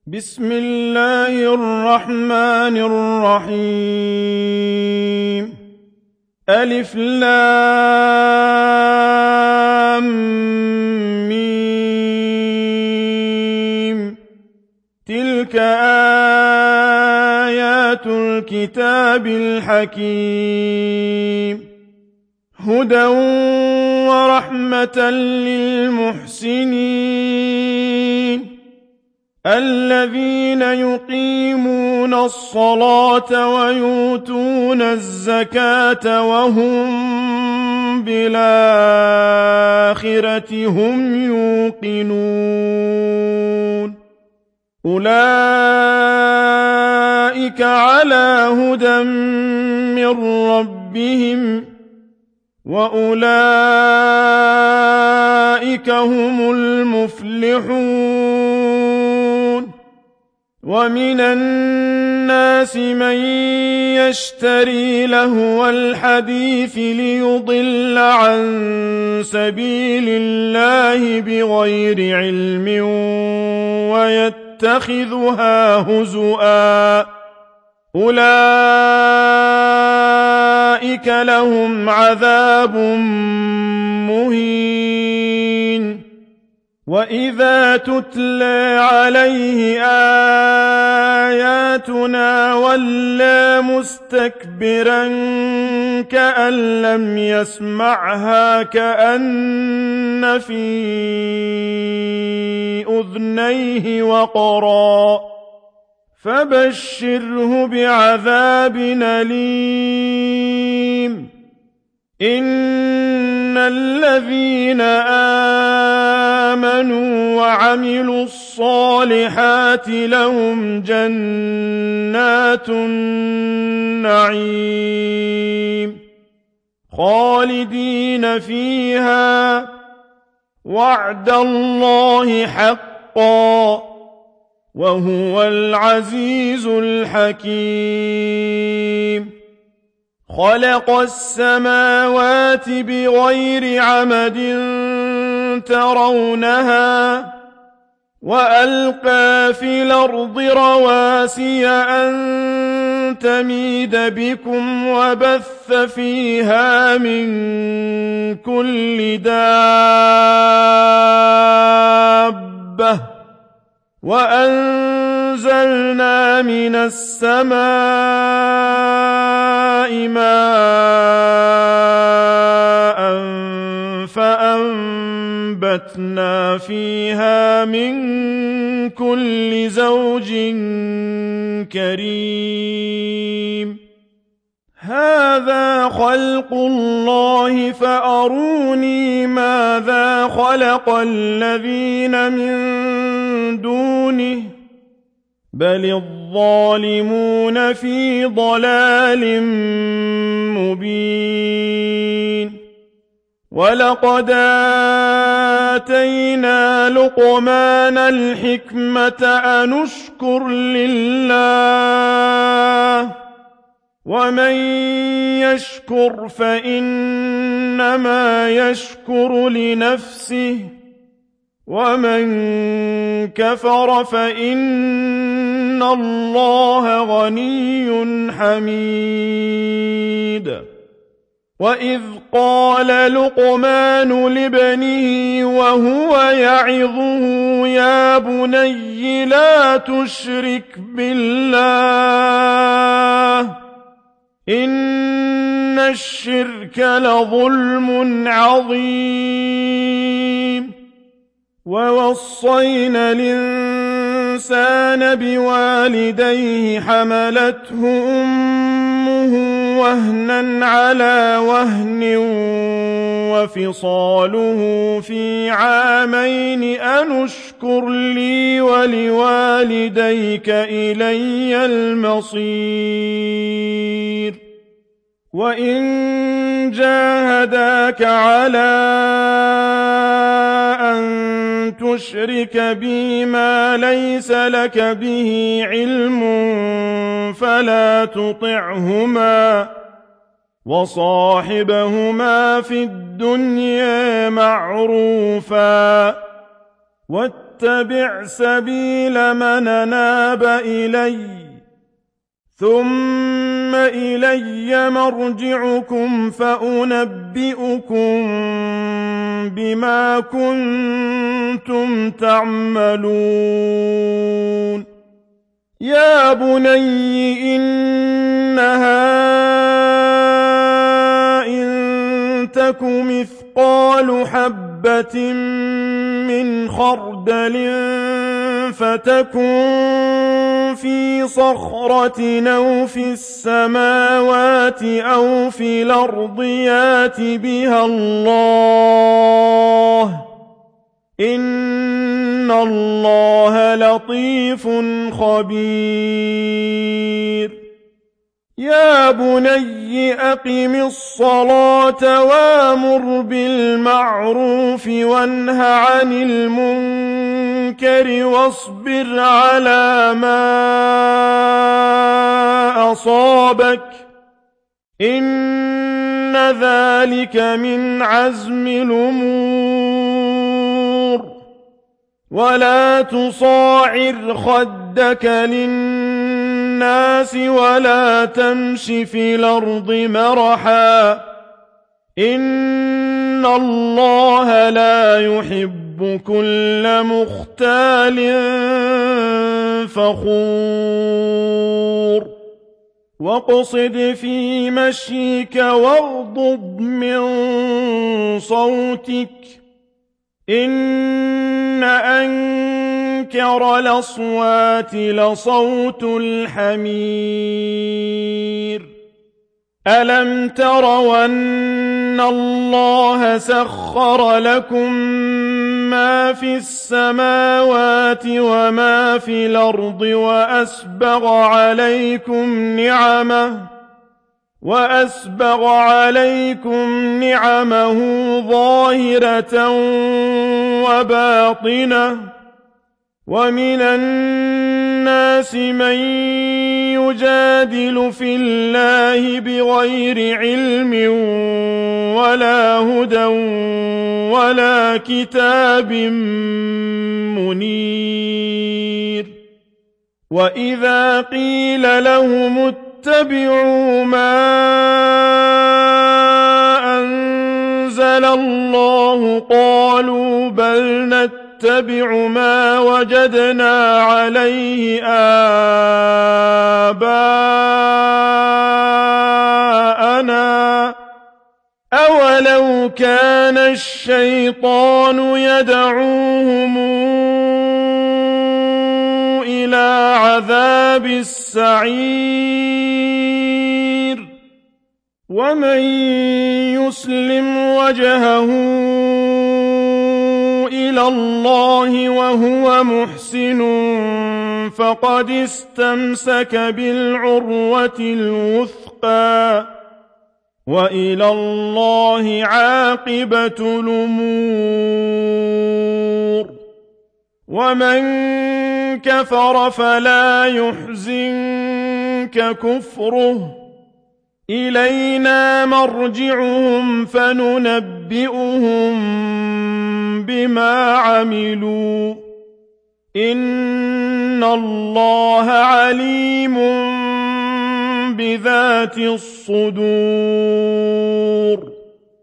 بسم الله الرحمن الرحيم ألف لام ميم تلك آيات الكتاب الحكيم هدى ورحمة للمحسنين الذين يقيمون الصلاة ويؤتون الزكاة وهم بالآخرة هم يوقنون أولئك على هدى من ربهم وأولئك هم المفلحون ومن الناس من يشتري لهو الحديث ليضل عن سبيل الله بغير علم ويتخذها هزؤا أولئك لهم عذاب مهين وإذا تتلى عليه آياتنا ولى مستكبرا كأن لم يسمعها كأن في أذنيه وقرا فبشره بعذاب أليم إن الذين آمنوا وعملوا الصالحات لهم جنات النعيم خالدين فيها وعد الله حقا وهو العزيز الحكيم خلق السماوات بغير عمد ترونها وألقى في الأرض رواسي أن تميد بكم وبث فيها من كل دابة وأنزلنا من السماء ماء فأنبتنا فيها من كل زوج كريم هذا خلق الله فأروني ماذا خلق الذين من دونه بل الظالمون في ضلال مبين ولقد آتينا لقمان الحكمة أن اشكر لله ومن يشكر فإنما يشكر لنفسه ومن كفر فإن الله غني حميد وإذ قال لقمان لابنه وهو يعظه يا بني لا تشرك بالله إن الشرك لظلم عظيم ووصينا الإنسان بوالديه حملته أمه وهنا على وهن وفصاله في عامين أن اشكر لي ولوالديك إلي المصير وإن جاهداك على أن تشرك بي ما ليس لك به علم فلا تطعهما وصاحبهما في الدنيا معروفا واتبع سبيل من أناب إلي ثم إلي مرجعكم فأنبئكم بما كنتم تعملون يا بني إنها إن تك مثقال حبة من خردل فتكن في صخرة أو في السماوات أو في الأرض يات بها الله إن الله لطيف خبير يا بني أقم الصلاة وأمر بالمعروف وانه عن المنكر واصبر على ما أصابك إن ذلك من عزم الأمور ولا تصاعر خدك للناس ولا تمش في الأرض مرحا إن الله لا يحب كل مختال فخور واقصد في مشيك واغضض من صوتك إن أنكر الأصوات لصوت الحمير ألم تروا أن الله سخر لكم ما في السماوات وما في الأرض وأسبغ عليكم نعمه ظاهرة وباطنة ومن الناس من يجادل في الله بغير علم ولا هدى ولا كتاب منير وإذا قيل لهم اتبعوا ما أنزل الله قالوا بل نتبع ما وجدنا عليه آباءنا أولو كان الشيطان يدعوهم إلى عذاب السعير ومن يسلم وجهه إلى الله وهو محسن فقد استمسك بالعروة الوثقى وإلى الله عاقبة الأمور ومن كفر فلا يحزنك كفره إلينا مرجعهم فننبئهم بما عملوا إن الله عليم بذات الصدور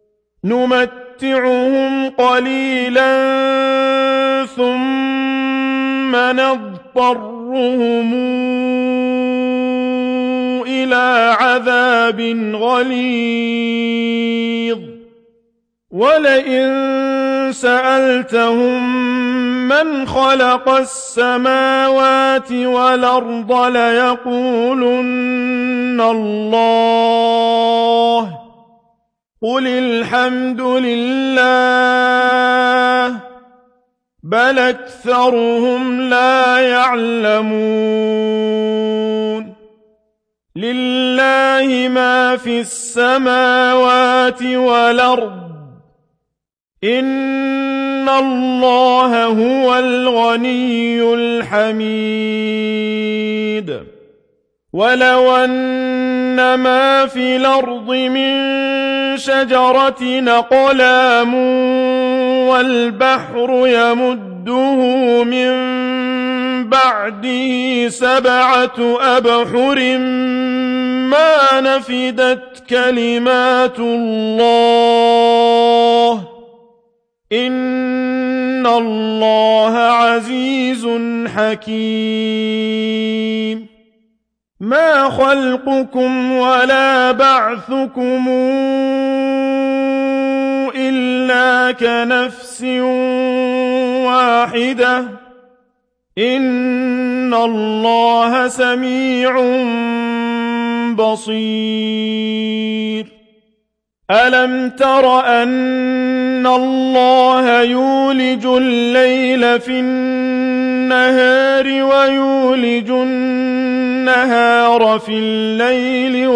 نمتعهم قليلا ثم نضطرهم إلى عذاب غليظ ولئن سألتهم من خلق السماوات والأرض ليقولن الله قل الحمد لله بل أكثرهم لا يعلمون لله ما في السماوات والأرض إن الله هو الغني الحميد ولو أن ما في الأرض من شجرة أقلام والبحر يمده فنمده من بعده 7 أبحر ما نفدت كلمات الله إن الله عزيز حكيم ما خلقكم ولا بعثكم إلا كنفس واحدة إن الله سميع بصير ألم تر أن الله يولج الليل في النهار ويولج النهار في الليل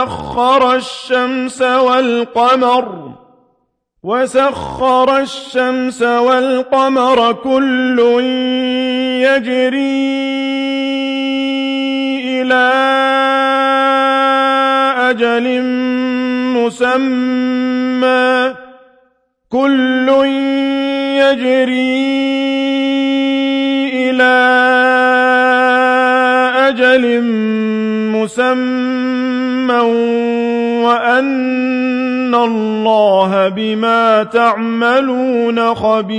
وسخر الشمس والقمر كل يجري إلى أجل مسمى وأن الله بما تعملون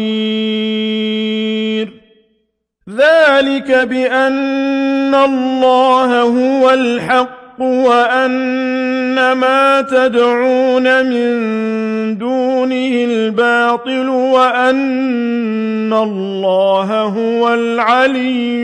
خبير ذلك بأن الله هو الحق وأن ما تدعون من دونه الباطل وأن الله هو العلي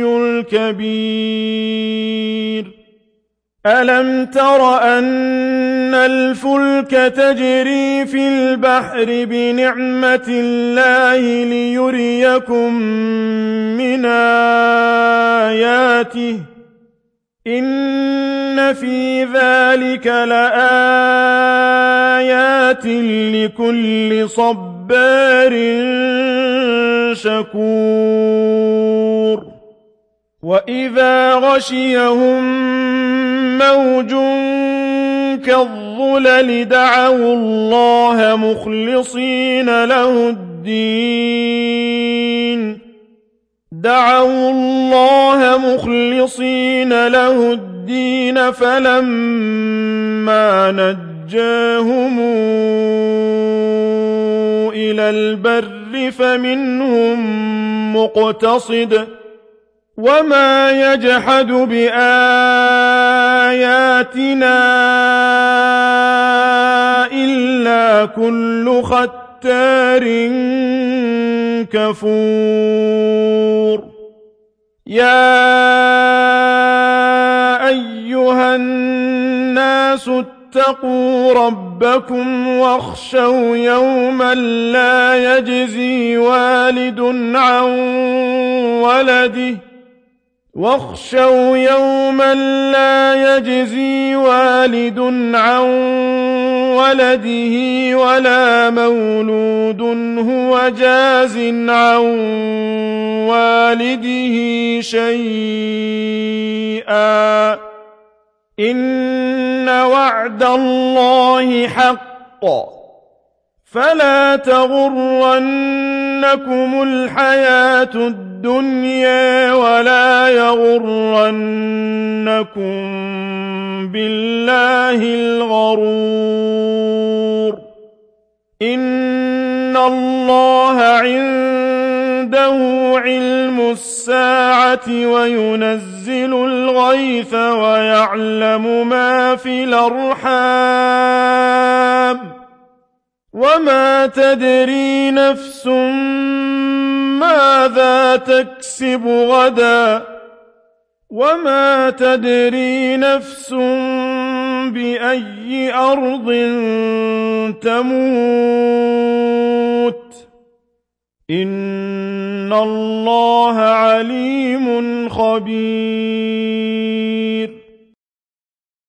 الكبير ألم تر أن الفلك تجري في البحر بنعمة الله ليريكم من آياته إن في ذلك لآيات لكل صبار شكور وإذا غشيهم موج كالظلل دعوا الله مخلصين له الدين فلما نجاهم إلى البر فمنهم مقتصد وما يجحد بآياتنا إلا كل ختار كفور يا أيها الناس اتقوا ربكم واخشوا يوما لا يجزي والد عن ولده ولا مولود هو جاز عن والده شيئا إن وعد الله حق فلا تغرنكم الحياة الدنيا ولا يغرنكم بالله الغرور إن الله عنده علم الساعة وينزل الغيث ويعلم ما في الأرحام وما تدري نفس ماذا تكسب غدا وما تدري نفس بأي أرض تموت إن الله عليم خبير